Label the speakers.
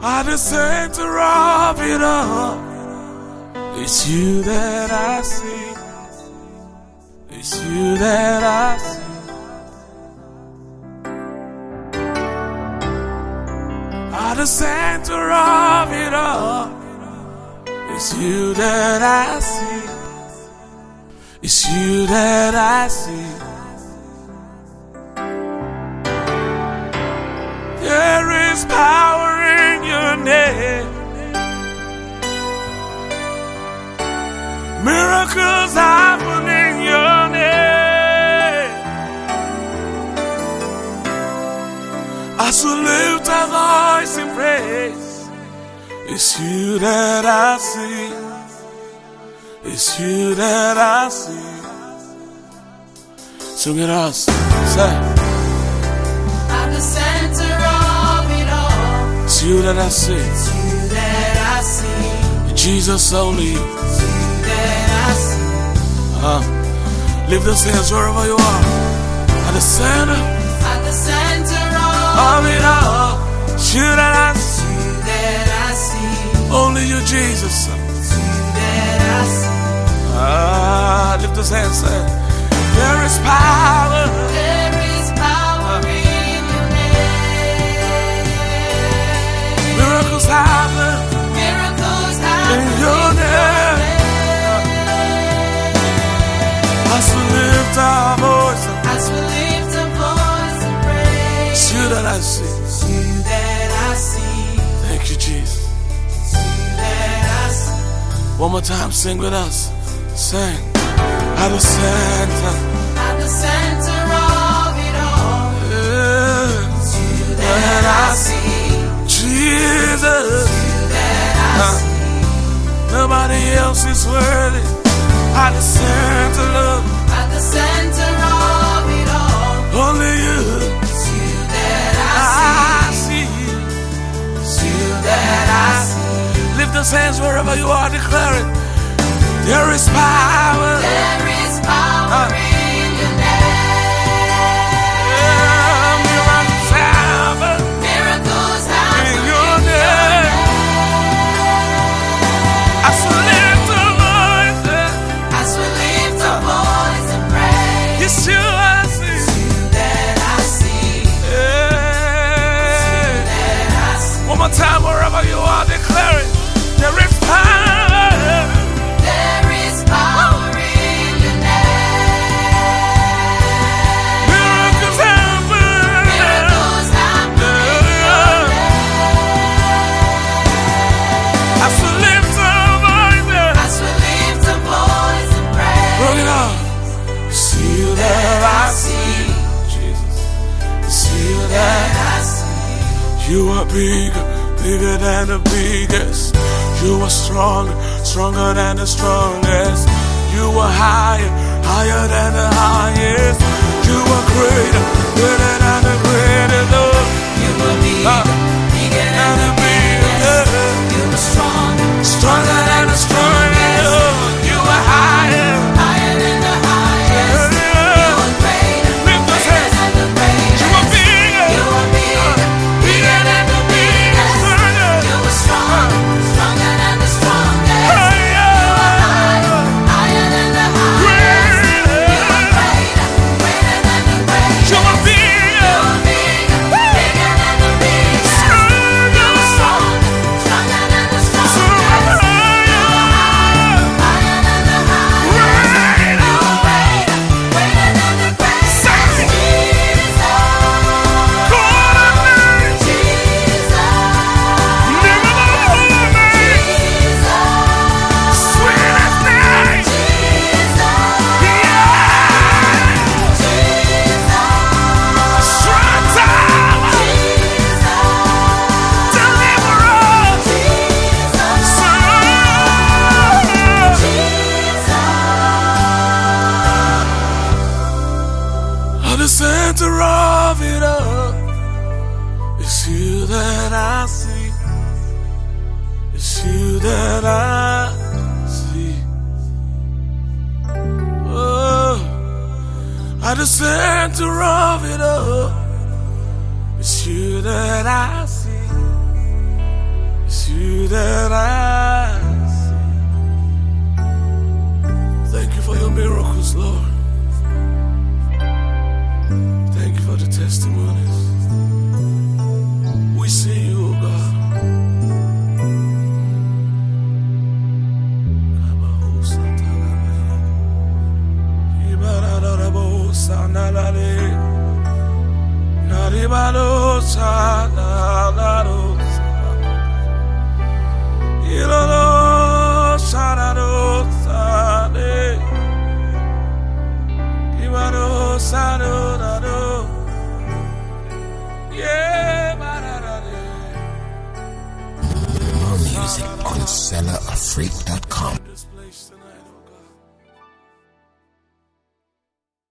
Speaker 1: At the center of it all, it's you that I see. It's you that I see. At the center of it all, it's you that I see. It's you that I see. There is power in your name. Miracles happen in your name. As we lift our voice in praise, it's you that I see. It's you that I see. Sing it out. Say.
Speaker 2: At the center of it all,
Speaker 1: it's you that I see.
Speaker 2: it's you that I see.
Speaker 1: Jesus only.
Speaker 2: It's you that I see.
Speaker 1: Lift those hands wherever you are. At the center of it all, it's you that I see.
Speaker 2: It's you that I see.
Speaker 1: Only you, Jesus.
Speaker 2: It's you that I see.
Speaker 1: Lift those hands, say, there is power.
Speaker 2: There is power in your name.
Speaker 1: Miracles happen.
Speaker 2: Miracles happen
Speaker 1: in your name. As we lift our voice,
Speaker 2: as we lift our voice and praise,
Speaker 1: it's you that I see.
Speaker 2: it's you that I see.
Speaker 1: Thank you, Jesus.
Speaker 2: It's you that I see.
Speaker 1: One more time, sing with us. Sing. At the center
Speaker 2: of it all, it's you that I see.
Speaker 1: Jesus.
Speaker 2: It's you that I see.
Speaker 1: Nobody else is worthy. At the center of
Speaker 2: it all,
Speaker 1: only you.
Speaker 2: It's you that I see. It's you that I see.
Speaker 1: Lift those hands wherever you are, declare it. There is power.
Speaker 2: There is power in your name.
Speaker 1: Miracles happen.
Speaker 2: Miracles happen
Speaker 1: in your name. As we lift our voices,
Speaker 2: as we lift our voice and praise,
Speaker 1: it's you I see.
Speaker 2: it's you that I see. It's you that I see.
Speaker 1: One more time, wherever you are, declare it. There is power.
Speaker 2: There is power in your name.
Speaker 1: Miracles happen.
Speaker 2: Miracles happen in your name.
Speaker 1: As we lift our voices,
Speaker 2: As we lift our voice and praise,
Speaker 1: bring it on. It's you that I see. Jesus. It's you that
Speaker 2: I see.
Speaker 1: you are bigger, bigger than the biggest. You are stronger, stronger than the strongest. You are higher, higher than the highest. You are greater, greater than the greatest.
Speaker 2: You are bigger, bigger than the biggest. You are stronger,
Speaker 1: Stronger than the strongest. You are higher,
Speaker 2: higher than the highest. You are greater,
Speaker 1: Lift those
Speaker 2: greater
Speaker 1: hands.
Speaker 2: than the greatest.
Speaker 1: You are bigger,
Speaker 2: You are bigger, bigger than the biggest. You are stronger, stronger than the strongest. You are higher, higher than the highest. You are greater, greater than the greatest.
Speaker 1: You are bigger.
Speaker 2: You are bigger, bigger than the biggest. You are stronger, stronger than the strongest. You are higher, higher than the highest. You are greater, greater than the greatest. Jesus,
Speaker 1: The center of it all, it's you that I see. It's you that I see. Oh, at the center of it all, it's you that I see. It's you that I see. Thank you for your miracles, Lord. Thank you for the testimonies. We see you, oh God.
Speaker 3: More music on SellerAfrique.com.
Speaker 1: This place tonight, oh